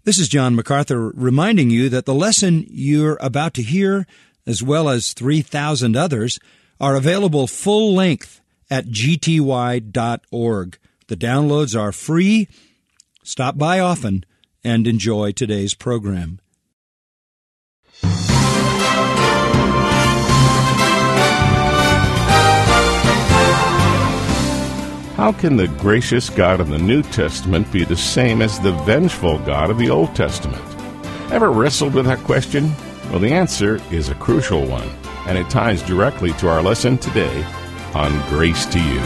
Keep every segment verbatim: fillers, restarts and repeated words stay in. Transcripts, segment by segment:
This is John MacArthur reminding you that the lesson you're about to hear, as well as three thousand others, are available full length at g t y dot org. The downloads are free. Stop by often and enjoy today's program. How can the gracious God of the New Testament be the same as the vengeful God of the Old Testament? Ever wrestled with that question? Well, the answer is a crucial one, and it ties directly to our lesson today on Grace to You.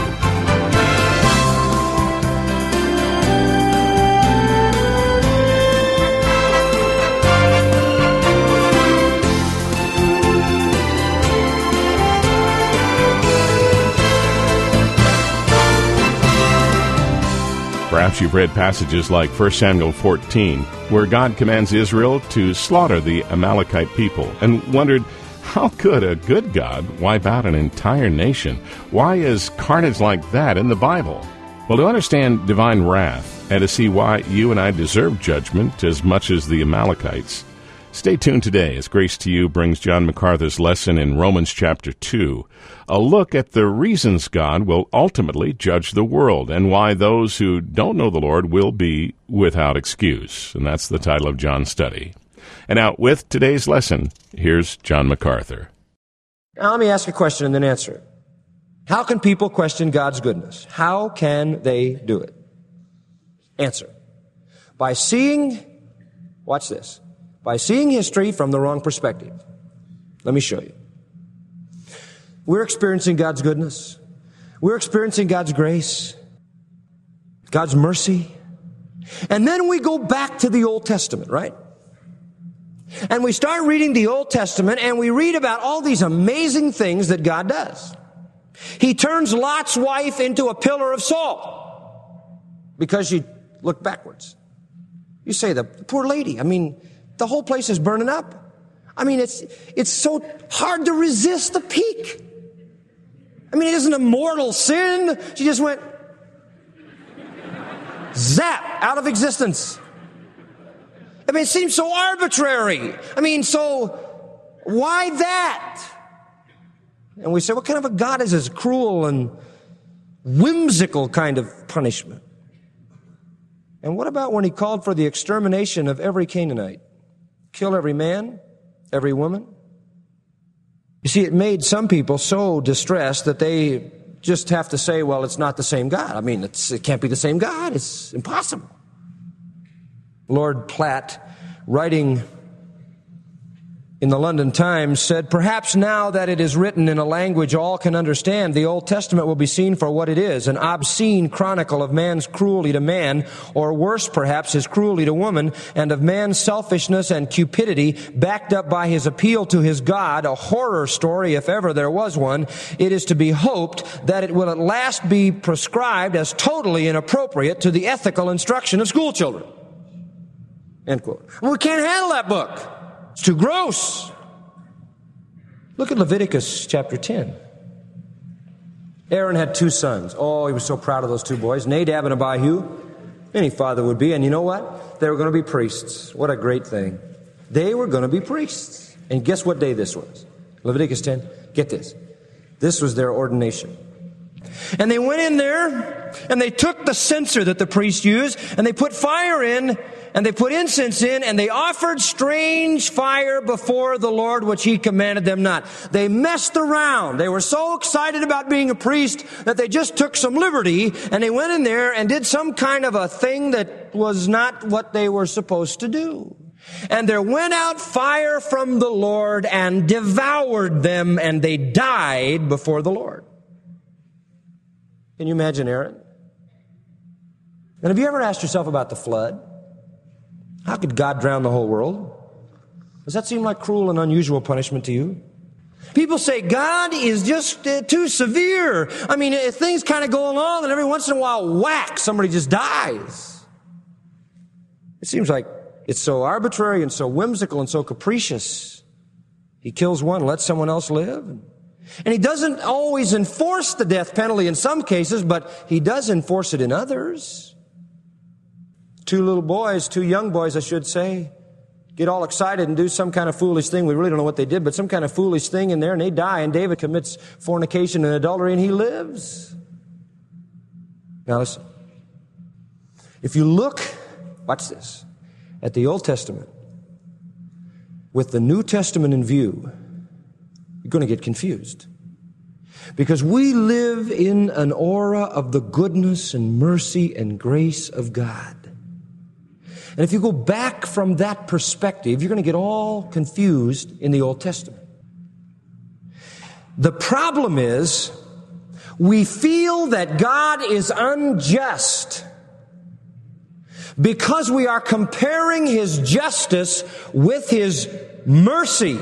Perhaps you've read passages like First Samuel fourteen, where God commands Israel to slaughter the Amalekite people, and wondered, how could a good God wipe out an entire nation? Why is carnage like that in the Bible? Well, to understand divine wrath and to see why you and I deserve judgment as much as the Amalekites, stay tuned today as Grace to You brings John MacArthur's lesson in Romans chapter two, a look at the reasons God will ultimately judge the world and why those who don't know the Lord will be without excuse. And that's the title of John's study. And now, with today's lesson, here's John MacArthur. Now, let me ask a question and then answer it. How can people question God's goodness? How can they do it? Answer. By seeing, watch this, by seeing history from the wrong perspective. Let me show you. We're experiencing God's goodness. We're experiencing God's grace, God's mercy. And then we go back to the Old Testament, right? And we start reading the Old Testament and we read about all these amazing things that God does. He turns Lot's wife into a pillar of salt because she looked backwards. You say, the poor lady, I mean, the whole place is burning up. I mean, it's it's so hard to resist the peak. I mean, it isn't a mortal sin. She just went zap out of existence. I mean, it seems so arbitrary. I mean, so why that? And we say, what kind of a God is this? Cruel and whimsical kind of punishment. And what about when he called for the extermination of every Canaanite? Kill every man, every woman? You see, it made some people so distressed that they just have to say, well, it's not the same God. I mean, it's, it can't be the same God. It's impossible. Lord Platt, writing in the London Times, said, perhaps now that it is written in a language all can understand, the Old Testament will be seen for what it is, an obscene chronicle of man's cruelty to man, or worse perhaps, his cruelty to woman, and of man's selfishness and cupidity, backed up by his appeal to his God, a horror story if ever there was one. It is to be hoped that it will at last be prescribed as totally inappropriate to the ethical instruction of school children. End quote. Well, we can't handle that book. It's too gross. Look at Leviticus chapter ten. Aaron had two sons. Oh, he was so proud of those two boys, Nadab and Abihu. Any father would be. And you know what? They were going to be priests. What a great thing. They were going to be priests. And guess what day this was? Leviticus ten. Get this. This was their ordination. And they went in there, and they took the censer that the priest used, and they put fire in, and they put incense in, and they offered strange fire before the Lord, which he commanded them not. They messed around. They were so excited about being a priest that they just took some liberty, and they went in there and did some kind of a thing that was not what they were supposed to do. And there went out fire from the Lord and devoured them, and they died before the Lord. Can you imagine Aaron? And have you ever asked yourself about the flood? How could God drown the whole world? Does that seem like cruel and unusual punishment to you? People say God is just uh, too severe. I mean, uh, things kind of go along, and every once in a while, whack, somebody just dies. It seems like it's so arbitrary and so whimsical and so capricious. He kills one, lets someone else live. And he doesn't always enforce the death penalty in some cases, but he does enforce it in others. two little boys, two young boys, I should say, get all excited and do some kind of foolish thing. We really don't know what they did, but some kind of foolish thing in there, and they die, and David commits fornication and adultery, and he lives. Now listen. If you look, watch this, at the Old Testament with the New Testament in view, you're going to get confused. Because we live in an aura of the goodness and mercy and grace of God. And if you go back from that perspective, you're going to get all confused in the Old Testament. The problem is, we feel that God is unjust because we are comparing His justice with His mercy,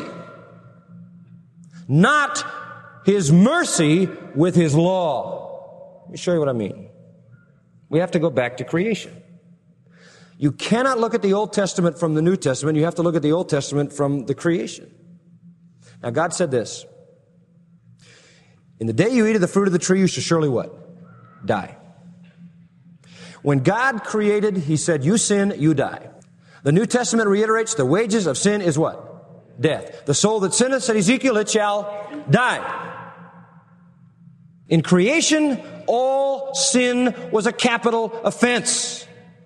not His mercy with His law. Let me show you what I mean. We have to go back to creation. You cannot look at the Old Testament from the New Testament. You have to look at the Old Testament from the creation. Now, God said this. In the day you eat of the fruit of the tree, you shall surely what? Die. When God created, He said, you sin, you die. The New Testament reiterates the wages of sin is what? Death. The soul that sinneth, said Ezekiel, it shall die. In creation, all sin was a capital offense.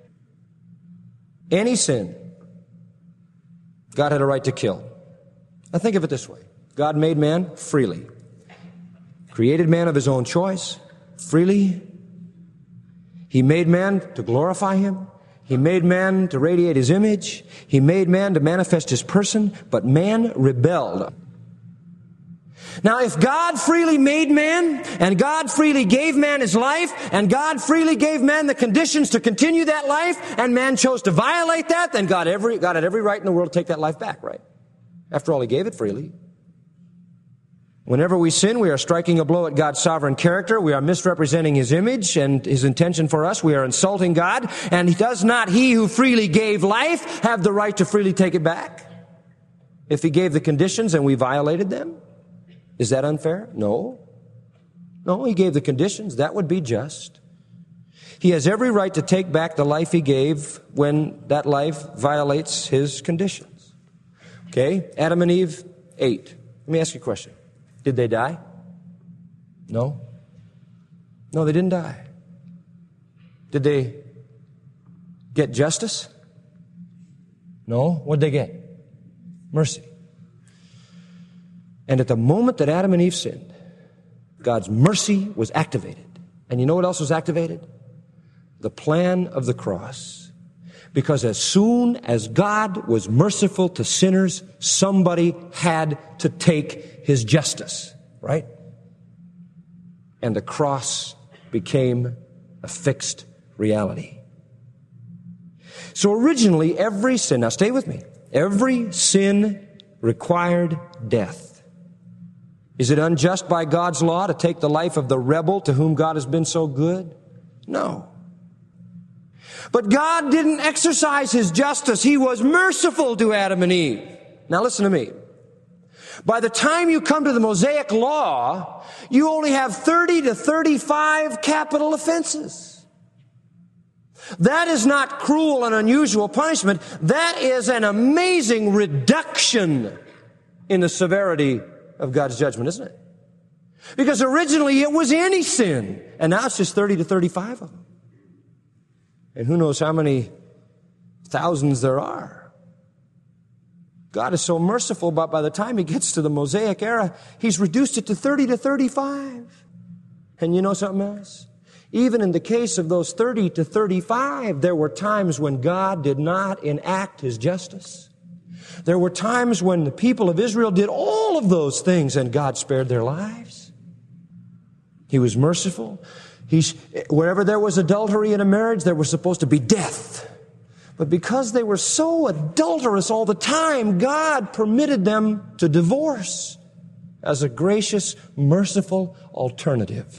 Any sin, God had a right to kill. Now think of it this way. God made man freely. Created man of His own choice, freely. He made man to glorify Him. He made man to radiate His image. He made man to manifest His person, but man rebelled. Now, if God freely made man, and God freely gave man his life, and God freely gave man the conditions to continue that life, and man chose to violate that, then God, every, God had every right in the world to take that life back, right? After all, He gave it freely. Whenever we sin, we are striking a blow at God's sovereign character. We are misrepresenting His image and His intention for us. We are insulting God. And does not He who freely gave life have the right to freely take it back? If He gave the conditions and we violated them? Is that unfair? No. No, He gave the conditions. That would be just. He has every right to take back the life He gave when that life violates His conditions. Okay? Adam and Eve ate. Let me ask you a question. Did they die? No. No, they didn't die. Did they get justice? No. What did they get? Mercy. And at the moment that Adam and Eve sinned, God's mercy was activated. And you know what else was activated? The plan of the cross. Because as soon as God was merciful to sinners, somebody had to take His justice, right? And the cross became a fixed reality. So originally, every sin, now stay with me, every sin required death. Is it unjust by God's law to take the life of the rebel to whom God has been so good? No. But God didn't exercise His justice. He was merciful to Adam and Eve. Now listen to me. By the time you come to the Mosaic Law, you only have thirty to thirty-five capital offenses. That is not cruel and unusual punishment. That is an amazing reduction in the severity of God's judgment, isn't it? Because originally it was any sin, and now it's just thirty to thirty-five of them. And who knows how many thousands there are. God is so merciful, but by the time He gets to the Mosaic era, He's reduced it to thirty to thirty-five. And you know something else? Even in the case of those thirty to thirty-five, there were times when God did not enact His justice. There were times when the people of Israel did all of those things and God spared their lives. He was merciful. He's, wherever there was adultery in a marriage, there was supposed to be death. But because they were so adulterous all the time, God permitted them to divorce as a gracious, merciful alternative.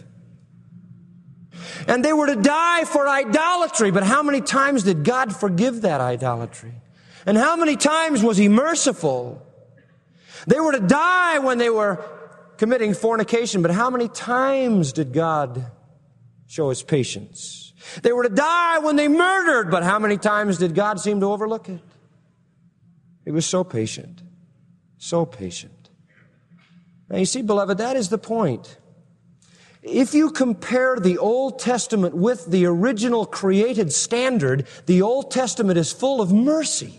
And they were to die for idolatry. But how many times did God forgive that idolatry? And how many times was He merciful? They were to die when they were committing fornication. But how many times did God show His patience? They were to die when they murdered, but how many times did God seem to overlook it? He was so patient, so patient. Now you see, beloved, that is the point. If you compare the Old Testament with the original created standard, the Old Testament is full of mercy.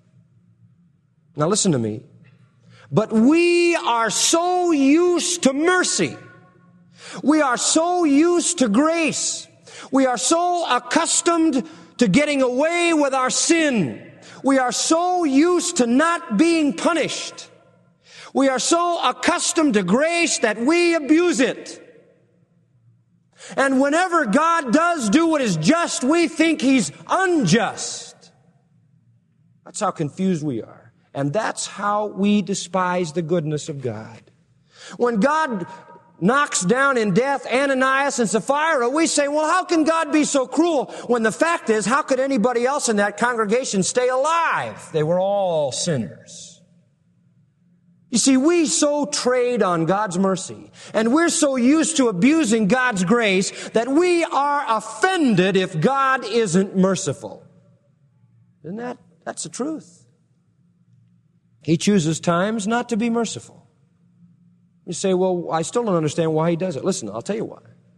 Now listen to me. But we are so used to mercy. We are so used to grace. We are so accustomed to getting away with our sin. We are so used to not being punished. We are so accustomed to grace that we abuse it. And whenever God does do what is just, we think He's unjust. That's how confused we are. And that's how we despise the goodness of God. When God knocks down in death Ananias and Sapphira, we say, well, how can God be so cruel? When the fact is, how could anybody else in that congregation stay alive? They were all sinners. You see, we so trade on God's mercy, and we're so used to abusing God's grace that we are offended if God isn't merciful. Isn't that, that's the truth. He chooses times not to be merciful. You say, well, I still don't understand why He does it. Listen, I'll tell you why.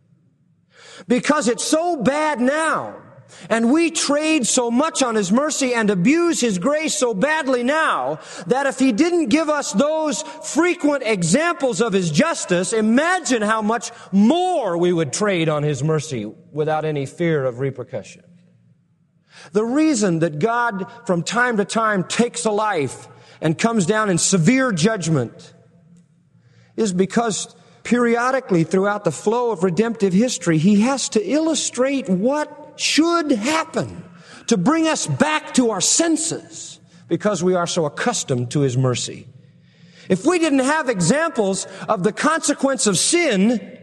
Because it's so bad now, and we trade so much on His mercy and abuse His grace so badly now, that if He didn't give us those frequent examples of His justice, imagine how much more we would trade on His mercy without any fear of repercussion. The reason that God from time to time takes a life and comes down in severe judgment is because periodically throughout the flow of redemptive history, He has to illustrate what should happen to bring us back to our senses because we are so accustomed to His mercy. If we didn't have examples of the consequence of sin,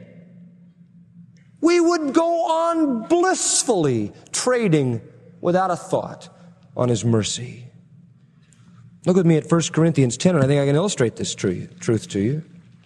we would go on blissfully trading without a thought on His mercy. Look with me at First Corinthians ten, and I think I can illustrate this truth to you.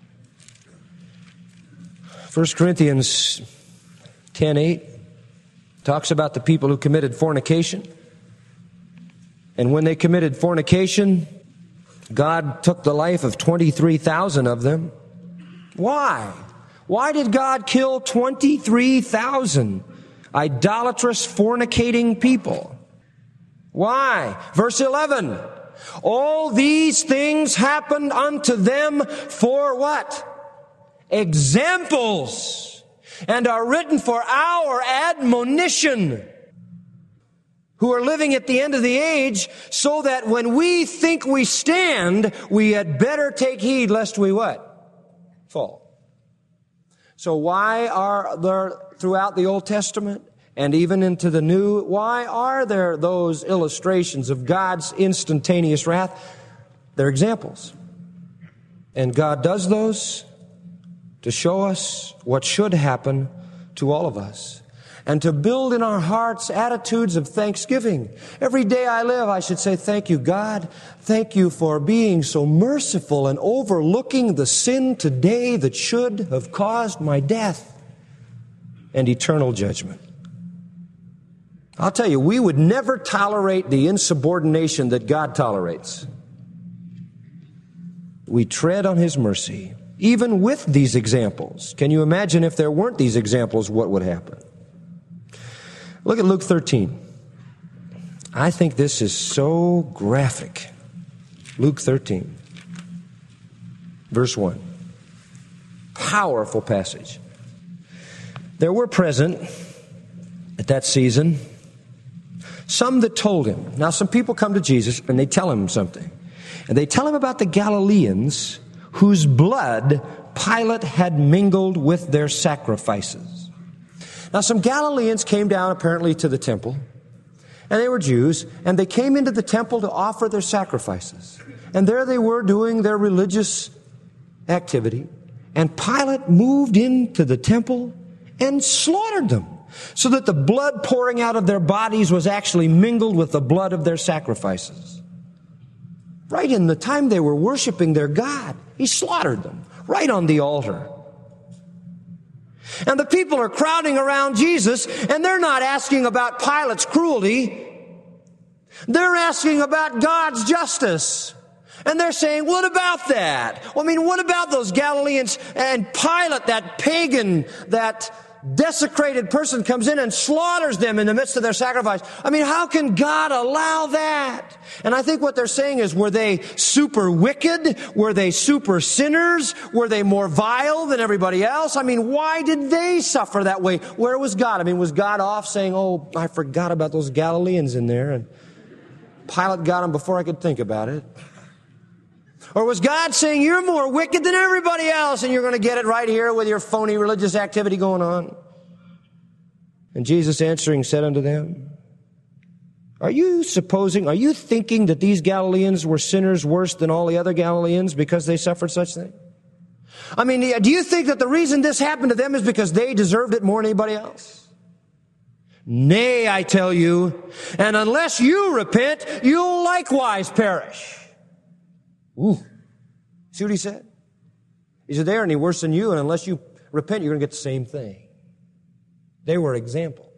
First Corinthians ten eight talks about the people who committed fornication. And when they committed fornication, God took the life of twenty-three thousand of them. Why? Why did God kill twenty-three thousand idolatrous, fornicating people? Why? Verse eleven. All these things happened unto them for what? Examples, and are written for our admonition, who are living at the end of the age, so that when we think we stand, we had better take heed lest we what? Fall. So why are there, throughout the Old Testament and even into the New, why are there those illustrations of God's instantaneous wrath? They're examples. And God does those to show us what should happen to all of us, and to build in our hearts attitudes of thanksgiving. Every day I live, I should say, thank you, God. Thank you for being so merciful and overlooking the sin today that should have caused my death and eternal judgment. I'll tell you, we would never tolerate the insubordination that God tolerates. We tread on His mercy, even with these examples. Can you imagine if there weren't these examples, what would happen? Look at Luke thirteen. I think this is so graphic. Luke thirteen, verse one. Powerful passage. There were present at that season some that told him. Now, some people come to Jesus and they tell him something. And they tell him about the Galileans whose blood Pilate had mingled with their sacrifices. Now, some Galileans came down apparently to the temple, and they were Jews, and they came into the temple to offer their sacrifices. And there they were doing their religious activity, and Pilate moved into the temple and slaughtered them, so that the blood pouring out of their bodies was actually mingled with the blood of their sacrifices. Right in the time they were worshiping their God, he slaughtered them right on the altar. And the people are crowding around Jesus, and they're not asking about Pilate's cruelty. They're asking about God's justice. And they're saying, what about that? Well, I mean, what about those Galileans? And Pilate, that pagan, that desecrated person, comes in and slaughters them in the midst of their sacrifice. I mean, how can God allow that? And I think what they're saying is, were they super wicked? Were they super sinners? Were they more vile than everybody else? I mean, why did they suffer that way? Where was God? I mean, was God off saying, oh, I forgot about those Galileans in there, and Pilate got them before I could think about it? Or was God saying, you're more wicked than everybody else, and you're going to get it right here with your phony religious activity going on? And Jesus answering said unto them, are you supposing, are you thinking that these Galileans were sinners worse than all the other Galileans because they suffered such things? I mean, do you think that the reason this happened to them is because they deserved it more than anybody else? Nay, I tell you, and unless you repent, you'll likewise perish. Ooh. See what he said? He said, they aren't any worse than you, and unless you repent, you're going to get the same thing. They were examples.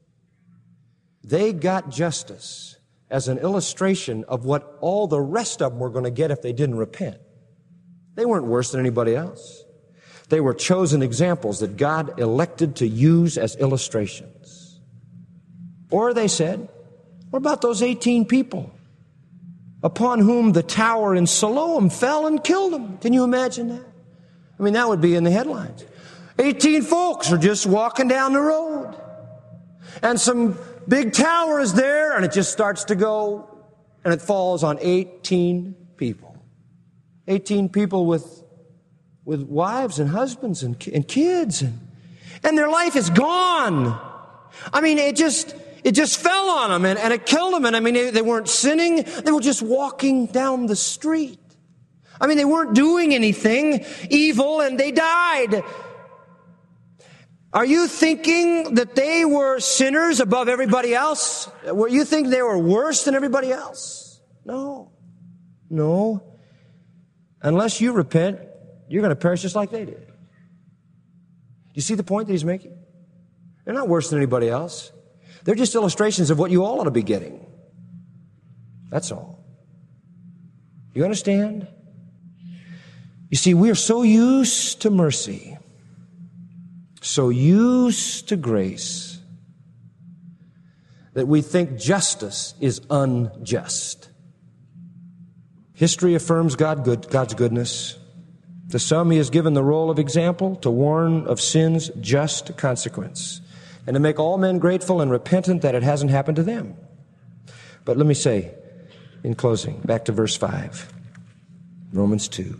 They got justice as an illustration of what all the rest of them were going to get if they didn't repent. They weren't worse than anybody else. They were chosen examples that God elected to use as illustrations. Or they said, what about those eighteen people upon whom the tower in Siloam fell and killed them? Can you imagine that? I mean, that would be in the headlines. eighteen folks are just walking down the road, and some big tower is there, and it just starts to go, and it falls on eighteen people. eighteen people with, with wives and husbands and, and kids, and, and their life is gone. I mean, it just... It just fell on them, and, and it killed them. And I mean, they, they weren't sinning. They were just walking down the street. I mean, they weren't doing anything evil, and they died. Are you thinking that they were sinners above everybody else? Were you think they were worse than everybody else? No. No. Unless you repent, you're going to perish just like they did. Do you see the point that he's making? They're not worse than anybody else. They're just illustrations of what you all ought to be getting. That's all. You understand? You see, we are so used to mercy, so used to grace, that we think justice is unjust. History affirms God good, God's goodness. To some, he has given the role of example to warn of sin's just consequence, and to make all men grateful and repentant that it hasn't happened to them. But let me say, in closing, back to verse five, Romans two.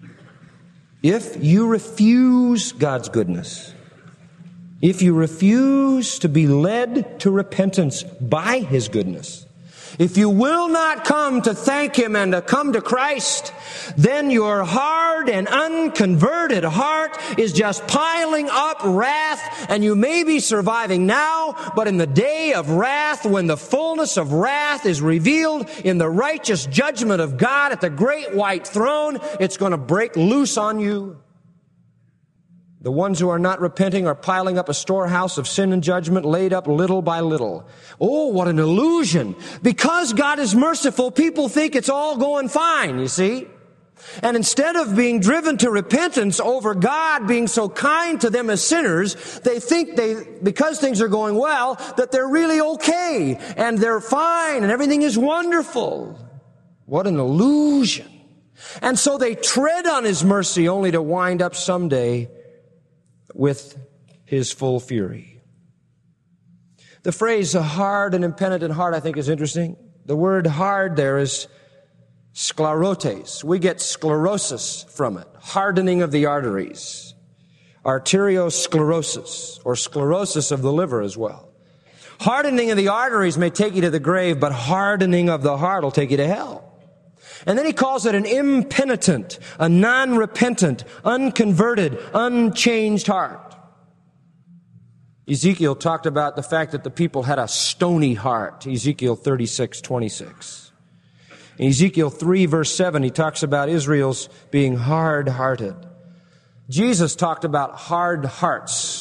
If you refuse God's goodness, if you refuse to be led to repentance by His goodness, if you will not come to thank Him and to come to Christ, then your hard and unconverted heart is just piling up wrath, and you may be surviving now, but in the day of wrath, when the fullness of wrath is revealed in the righteous judgment of God at the great white throne, it's going to break loose on you. The ones who are not repenting are piling up a storehouse of sin and judgment, laid up little by little. Oh, what an illusion. Because God is merciful, people think it's all going fine, you see. And instead of being driven to repentance over God being so kind to them as sinners, they think they, because things are going well, that they're really okay, and they're fine, and everything is wonderful. What an illusion. And so they tread on His mercy only to wind up someday with His full fury. The phrase a hard and impenitent heart, I think, is interesting. The word hard there is sclerotes. We get sclerosis from it, hardening of the arteries, arteriosclerosis, or sclerosis of the liver as well. Hardening of the arteries may take you to the grave, but hardening of the heart will take you to hell. And then he calls it an impenitent, a non-repentant, unconverted, unchanged heart. Ezekiel talked about the fact that the people had a stony heart, Ezekiel thirty-six twenty-six. In Ezekiel three, verse seven, he talks about Israel's being hard-hearted. Jesus talked about hard hearts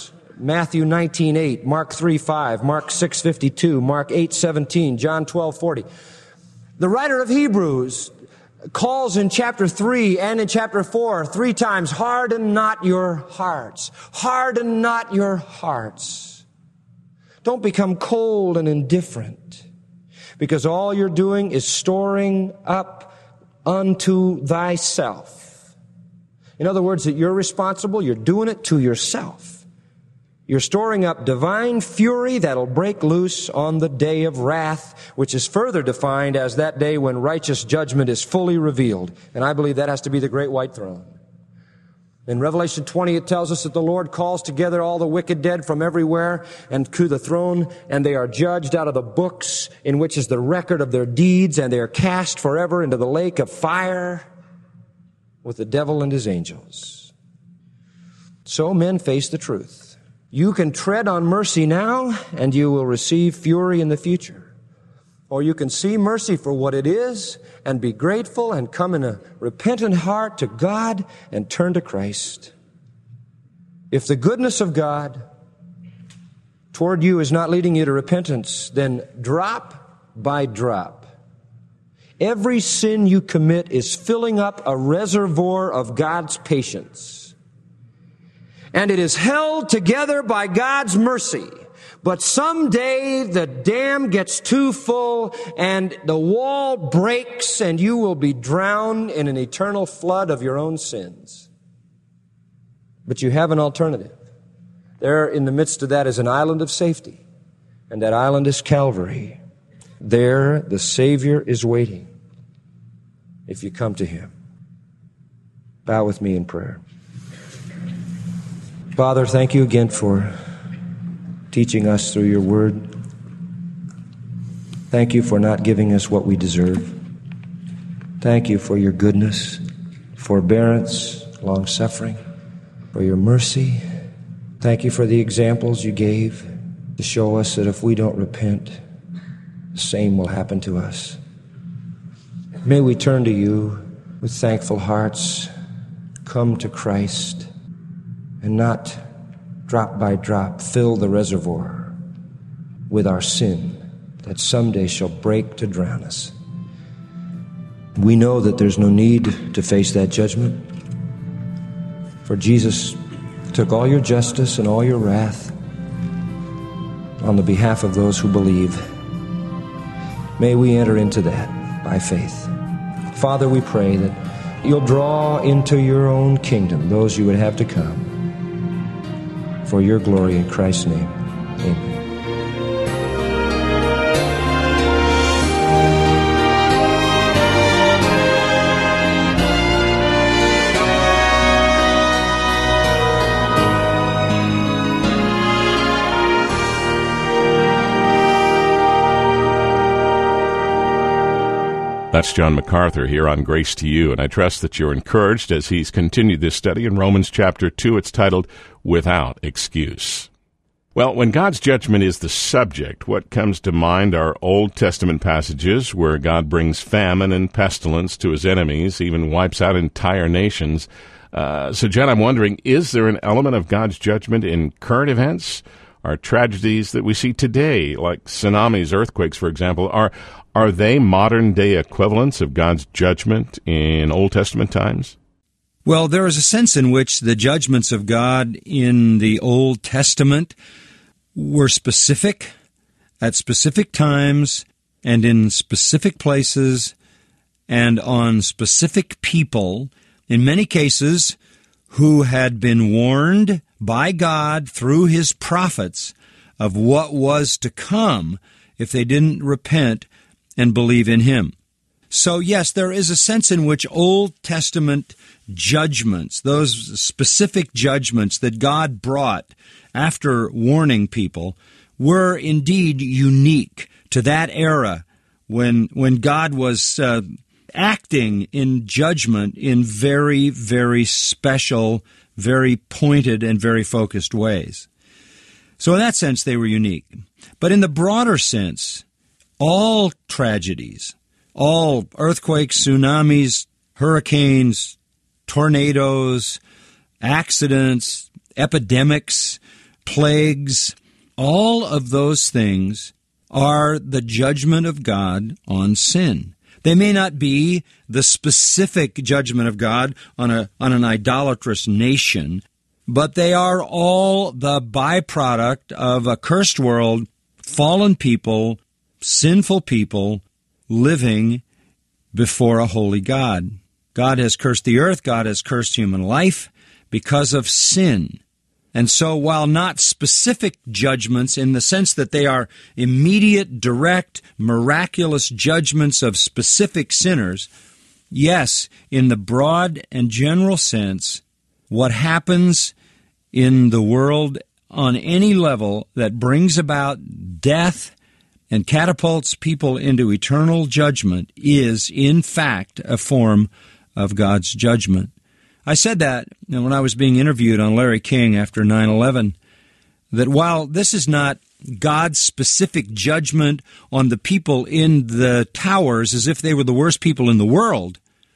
Matthew nineteen eight, Mark three five, Mark six fifty-two, Mark eight seventeen, John twelve forty. The writer of Hebrews calls in chapter three and in chapter four three times, harden not your hearts. Harden not your hearts. Don't become cold and indifferent, because all you're doing is storing up unto thyself. In other words, that you're responsible, you're doing it to yourself. You're storing up divine fury that'll break loose on the day of wrath, which is further defined as that day when righteous judgment is fully revealed. And I believe that has to be the great white throne. In Revelation twenty, it tells us that the Lord calls together all the wicked dead from everywhere and to the throne, and they are judged out of the books in which is the record of their deeds, and they are cast forever into the lake of fire with the devil and his angels. So men face the truth. You can tread on mercy now, and you will receive fury in the future. Or you can see mercy for what it is and be grateful and come in a repentant heart to God and turn to Christ. If the goodness of God toward you is not leading you to repentance, then drop by drop, every sin you commit is filling up a reservoir of God's patience. And it is held together by God's mercy. But someday the dam gets too full and the wall breaks and you will be drowned in an eternal flood of your own sins. But you have an alternative. There in the midst of that is an island of safety. And that island is Calvary. There the Savior is waiting if you come to Him. Bow with me in prayer. Father, thank you again for teaching us through your word. Thank you for not giving us what we deserve. Thank you for your goodness, forbearance, long-suffering, for your mercy. Thank you for the examples you gave to show us that if we don't repent, the same will happen to us. May we turn to you with thankful hearts, come to Christ, and not drop by drop fill the reservoir with our sin that someday shall break to drown us. We know that there's no need to face that judgment, for Jesus took all your justice and all your wrath on the behalf of those who believe. May we enter into that by faith. Father, we pray that you'll draw into your own kingdom those you would have to come. For your glory in Christ's name, amen. That's John MacArthur here on Grace to You, and I trust that you're encouraged as he's continued this study in Romans chapter two. It's titled, Without Excuse. Well, when God's judgment is the subject, what comes to mind are Old Testament passages where God brings famine and pestilence to his enemies, even wipes out entire nations. Uh, so, John, I'm wondering, is there an element of God's judgment in current events? Are tragedies that we see today, like tsunamis, earthquakes, for example, are are they modern-day equivalents of God's judgment in Old Testament times? Well, there is a sense in which the judgments of God in the Old Testament were specific, at specific times, and in specific places, and on specific people, in many cases, who had been warned by God through his prophets of what was to come if they didn't repent and believe in him. So, yes, there is a sense in which Old Testament judgments, those specific judgments that God brought after warning people, were indeed unique to that era when when God was uh, acting in judgment in very, very special, very pointed, and very focused ways. So in that sense, they were unique. But in the broader sense, all tragedies, all earthquakes, tsunamis, hurricanes, tornadoes, accidents, epidemics, plagues, all of those things are the judgment of God on sin. They may not be the specific judgment of God on a on an idolatrous nation, but they are all the byproduct of a cursed world, fallen people, sinful people living before a holy God. God has cursed the earth, God has cursed human life because of sin. And so while not specific judgments in the sense that they are immediate, direct, miraculous judgments of specific sinners, yes, in the broad and general sense, what happens in the world on any level that brings about death and catapults people into eternal judgment is, in fact, a form of God's judgment. I said that when I was being interviewed on Larry King after nine eleven, that while this is not God's specific judgment on the people in the towers as if they were the worst people in the world,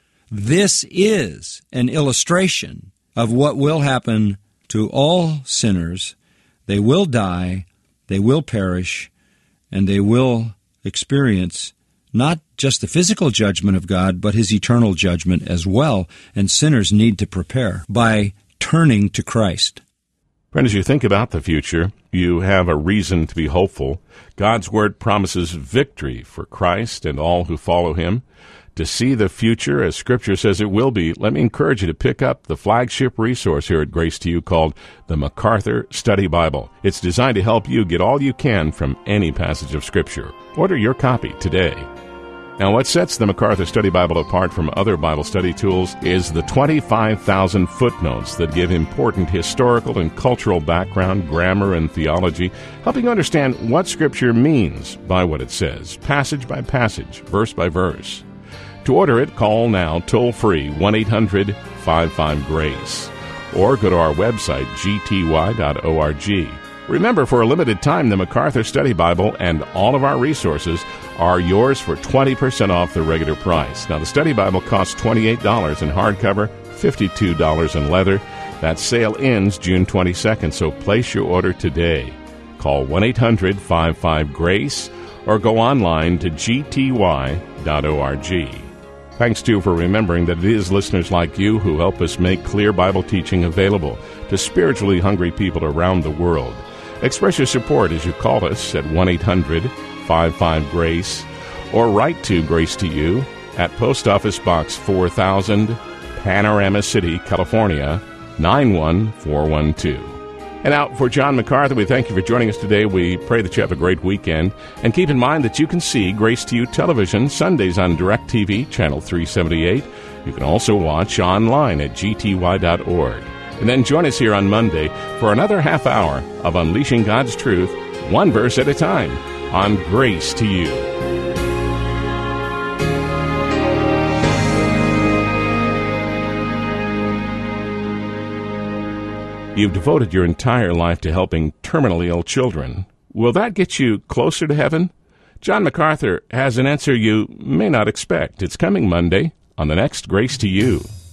this is an illustration of what will happen to all sinners. They will die, they will perish, and they will experience not just the physical judgment of God, but His eternal judgment as well. And sinners need to prepare by turning to Christ. Friend, as you think about the future, you have a reason to be hopeful. God's Word promises victory for Christ and all who follow Him. To see the future as Scripture says it will be, let me encourage you to pick up the flagship resource here at Grace to You called the MacArthur Study Bible. It's designed to help you get all you can from any passage of Scripture. Order your copy today. Now, what sets the MacArthur Study Bible apart from other Bible study tools is the twenty-five thousand footnotes that give important historical and cultural background, grammar, and theology, helping you understand what Scripture means by what it says, passage by passage, verse by verse. To order it, call now toll-free one eight hundred five five GRACE or go to our website, g t y dot org. Remember, for a limited time, the MacArthur Study Bible and all of our resources are yours for twenty percent off the regular price. Now, the Study Bible costs twenty-eight dollars in hardcover, fifty-two dollars in leather. That sale ends June twenty-second, so place your order today. Call one eight hundred five five GRACE or go online to g t y dot org. Thanks, too, for remembering that it is listeners like you who help us make clear Bible teaching available to spiritually hungry people around the world. Express your support as you call us at one eight hundred five five GRACE or write to Grace to You at Post Office Box four thousand, Panorama City, California, nine one four one two. And now, for John MacArthur, we thank you for joining us today. We pray that you have a great weekend. And keep in mind that you can see Grace to You television Sundays on DirecTV, Channel three seventy-eight. You can also watch online at g t y dot org. And then join us here on Monday for another half hour of Unleashing God's Truth, one verse at a time, on Grace to You. You've devoted your entire life to helping terminally ill children. Will that get you closer to heaven? John MacArthur has an answer you may not expect. It's coming Monday on the next Grace to You.